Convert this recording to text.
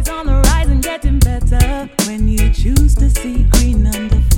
always on the rise and getting better when you choose to see green under